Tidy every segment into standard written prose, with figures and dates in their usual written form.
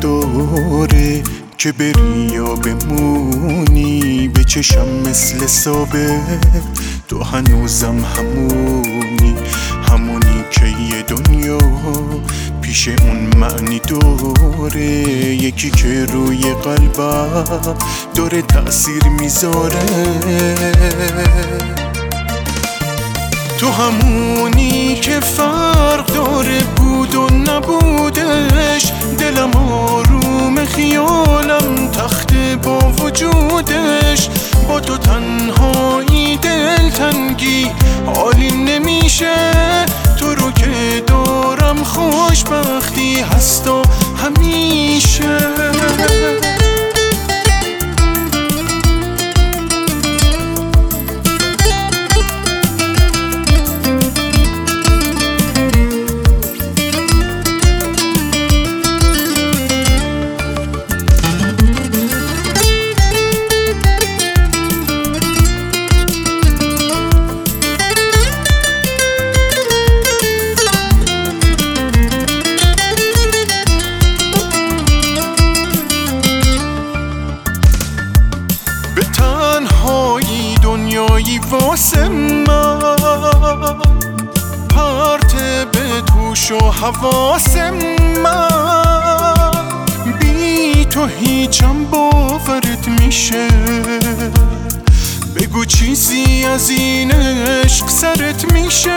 نداره که بری یا بمونی. به چشم مثل ثابت تو هنوزم همونی که یه دنیا پیش اون معنی داره. یکی که روی قلبم داره تأثیر میذاره. تو همونی که فرق داره بود و نبودش. دلم آروم خیالم تخته با وجودش. با تو تنهایی دلتنگی حالی نمیشه. تو رو که دارم خوشبختی هست و همیشه. تنهایی دنیایی واسه من پرت به توش و حواس من. بی تو هیچم باورت میشه. بگو چیزی از این عشق سرت میشه.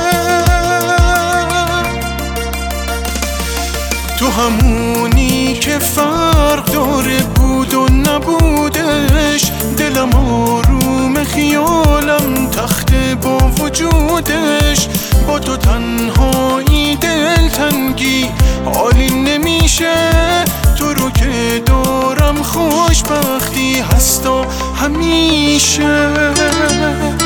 تو همونی که فرق داره بود و نبودش. دلم آروم خیالم تخته با وجودش. با تو تنهایی دلتنگی حالی نمیشه. تو رو که دارم خوشبختی هست و همیشه.